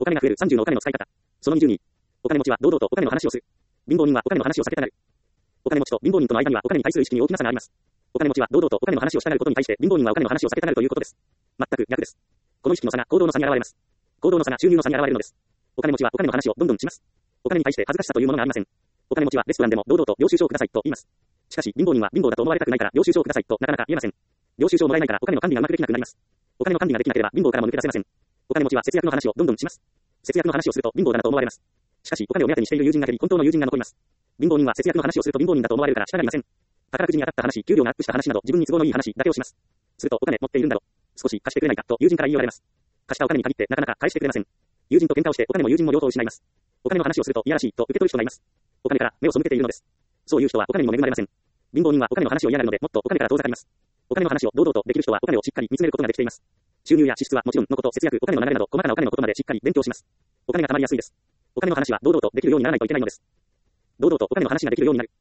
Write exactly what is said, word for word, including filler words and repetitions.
お金が増えるさんじゅうのお金の使い方。そのにじゅうに。お金持ちは堂々とお金の話をする。貧乏人はお金の話を避けたがる。お金持ちと貧乏人との間にはお金に対する意識に大きな差があります。お金持ちは堂々とお金の話をしたがることに対して貧乏人はお金の話を避けたがるということです。全く逆です。この意識の差が行動の差に現れます。行動の差が収入の差に現れるのです。お金持ちはお金の話をどんどんします。お金に対して恥ずかしさというものがありません。お金持ちはレストランでも堂々と領収書をくださいと言います。しかし貧乏人は貧乏だと思われたくないから領収書をくださいとなかなか言えません。領収書をもらえないからお金の管理がうまくできなくなります。お金の管理ができなければ貧乏からも抜け出せません。お金持ちは節約の話をどんどんします。節約の話をすると貧乏だなと思われます。しかしお金を目当てにしている友人が減り本当の友人が残ります。貧乏人は節約の話をすると貧乏人だと思われるから従いません。宝くじに当たった話、給料がアップした話など自分に都合のいい話だけをします。するとお金持っているんだろ。少し貸してくれないかと友人から言い言われます。貸したお金に限ってなかなか返してくれません。友人と喧嘩をしてお金も友人も両方失います。お金の話をするといやらしいと受け取る人がいます。お金から目を背けているのです。そういう人はお金にも恵まれません。貧乏人はお金の話を嫌がるのでもっとお金から遠ざかります。お金の話を堂々とできる人はお金をしっかり見つめることができています。収入や支出はもちろんのこと、節約、お金の流れなど細かなお金のことまでしっかり勉強します。お金が貯まりやすいです。お金の話は堂々とできるようにならないといけないのです。堂々とお金の話ができるようになる。